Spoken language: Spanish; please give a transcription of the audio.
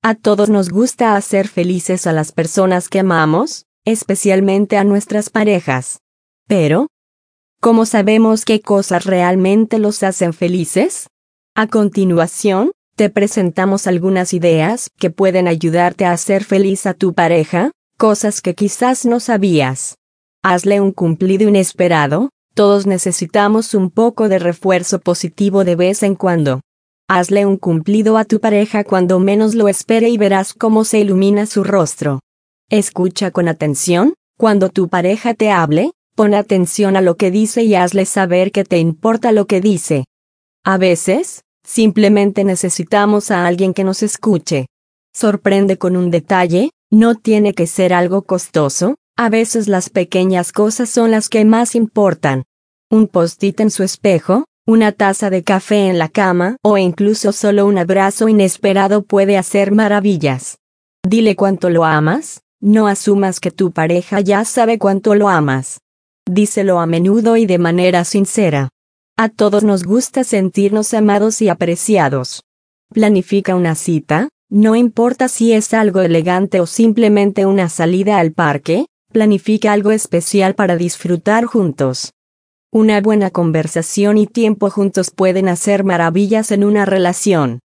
A todos nos gusta hacer felices a las personas que amamos, especialmente a nuestras parejas. Pero, ¿cómo sabemos qué cosas realmente los hacen felices? A continuación, te presentamos algunas ideas que pueden ayudarte a hacer feliz a tu pareja, cosas que quizás no sabías. Hazle un cumplido inesperado. Todos necesitamos un poco de refuerzo positivo de vez en cuando. Hazle un cumplido a tu pareja cuando menos lo espere y verás cómo se ilumina su rostro. Escucha con atención. Cuando tu pareja te hable, pon atención a lo que dice y hazle saber que te importa lo que dice. A veces, simplemente necesitamos a alguien que nos escuche. Sorprende con un detalle, no tiene que ser algo costoso, a veces las pequeñas cosas son las que más importan. Un post-it en su espejo, una taza de café en la cama o incluso solo un abrazo inesperado puede hacer maravillas. Dile cuánto lo amas, no asumas que tu pareja ya sabe cuánto lo amas. Díselo a menudo y de manera sincera. A todos nos gusta sentirnos amados y apreciados. Planifica una cita, no importa si es algo elegante o simplemente una salida al parque, planifica algo especial para disfrutar juntos. Una buena conversación y tiempo juntos pueden hacer maravillas en una relación.